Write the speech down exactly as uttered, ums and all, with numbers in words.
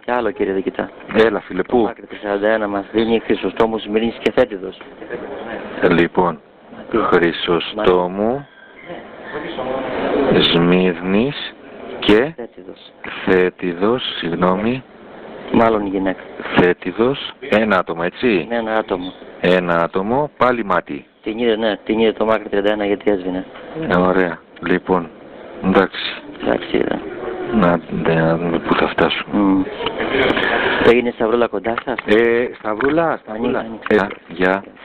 και άλλο, κύριε Δικητά. Έλα, φίλε, πού? Μάκρη σαράντα ένα μας δίνει Χρυσοστόμου, Σμυρνής και Θέτιδος. Λοιπόν, Χρυσοστόμου, Σμύρνης και Θέτιδος. Θέτιδος, συγγνώμη, Μάλλον γυναίκα. Θέτιδος, ένα άτομο, έτσι. Ναι, ένα άτομο. Ένα άτομο, πάλι μάτι. Την είδε, ναι, την είδε το Μάκρη τριάντα ένα γιατί έσβηνε. Ε, ωραία. Λοιπόν, εντάξει. Εντάξει, είδα. Να, να δούμε πού θα φτάσουμε. Mm. Έγινε Σταυρούλα κοντά σας. Ε, Σταυρούλα, Σταυρούλα. Ανοίγει, ανοίγει. Ε, γεια.